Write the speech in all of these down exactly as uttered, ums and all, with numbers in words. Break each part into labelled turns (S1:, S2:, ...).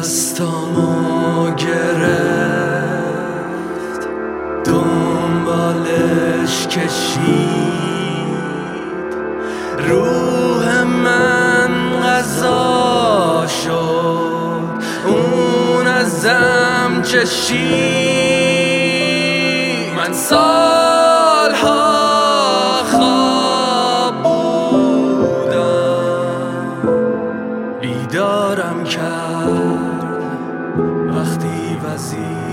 S1: دستامو گرفت، دنبالش کشید، روح من غذا شد، اون ازم چشید. من سالها خواب بودم، بیدارم کرد وقتی وزید.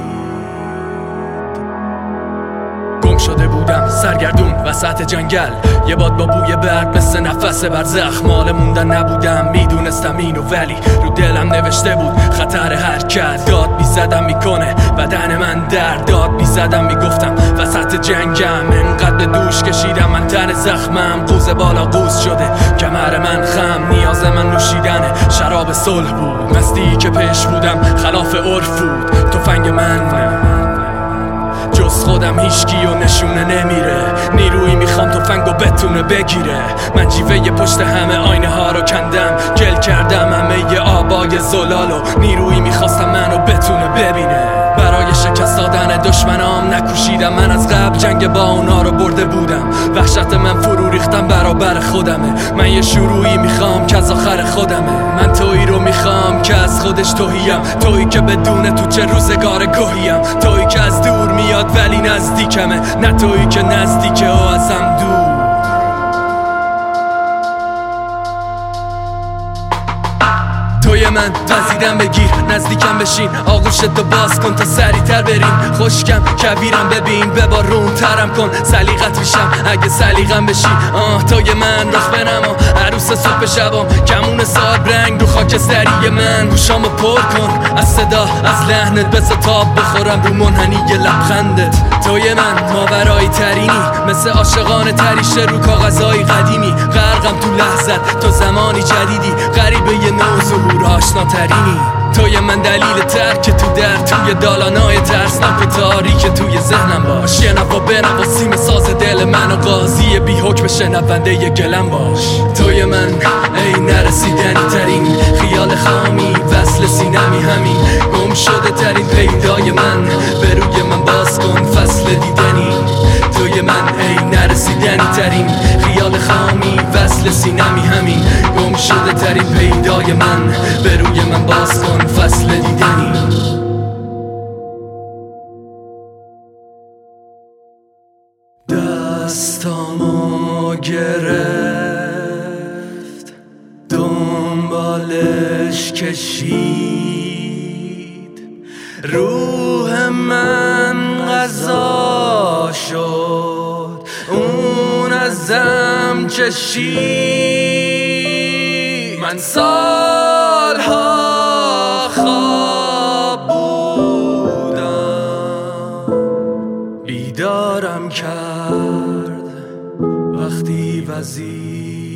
S1: گم شده بودم سرگردون وسط جنگل، یه باد با بوی برگ مثل نفس بر زخمال موندن نبودم. میدونستم اینو ولی رو دلم نوشته بود خطر حرکت. داد بی زدم میکنه بدن من درد، داد بی زدم میگفتم وسط جنگم. انقدر به دوش کشیدم من تن زخمم، قوز بالا قوز شده کمر من خم. نیاز من نوشیدن شراب صلح بود، مستی که پیش بودم خلاف عرف بود. تفنگ من جز خودم هیچکی و نشونه نمیره، نیرویی میخوام تفنگو بتونه بگیره. من جیوه پشت همه آینه ها رو کندم، گل کردم همه ی آبای زلالو. نیرویی میخواستم منو بتونه ببینه، برای شکست دادن دشمنام نکوشیدم. من از قبل جنگ با اونا رو برده بودم، وحشت من فرو ریختم برابر خودمه. من یه شروعی میخوام که از آخر خودمه، من تویی رو میخوام که از خودش توهیم، تویی که بدونه تو چه روزگار گوهیم، تویی که از دور میاد ولی نزدیکمه، نه تویی که نزدیکه و ازم دور. توی من وزیدم بگیر نزدیکم بشین، آغوشتو باز کن تا سریعتر بریم. خشکم کبیرم ببین ببارون ترم کن، سلیقت میشم اگه سلیقم بشی. آه توی من رخ بنما عروس صبح شبام، کمون ساب رنگ رو خاکستری من. گوشامو پر کن از صدا از لحنت، بس تاب بخورم رو منحنی لبخندت. توی من ماورایی ترینی، مثل عاشقان تریشه رو کاغذهای قدیمی. غرقم تو لحظت تو زمانی جدیدی، غریبه یه نوع ظهور آشناترینی. توی من دلیل ترک تو در توی دالانای ترسناک و تاریک توی ذهنم باش. یه نوا بنوا سیم ساز دل من و قاضی بی حکم شنونده ی گلم باش. توی من ای نرسیدنی ترین خیال خامی، وصل سینمی همین گم شده ترین پیدای من. به روی من باز کن فصل دیدنی، توی من ای نرسیدنی ترین خیال خامی، وصل سینمی همین گم شده ترین پیدای من. به روی من باز کن فصل دیدنی. دستامو گرفت، دنبالش کشید، روح من غذا شد، اون ازم چشید. من سالها خواب بودم، بیدارم کرد وقتی وزید.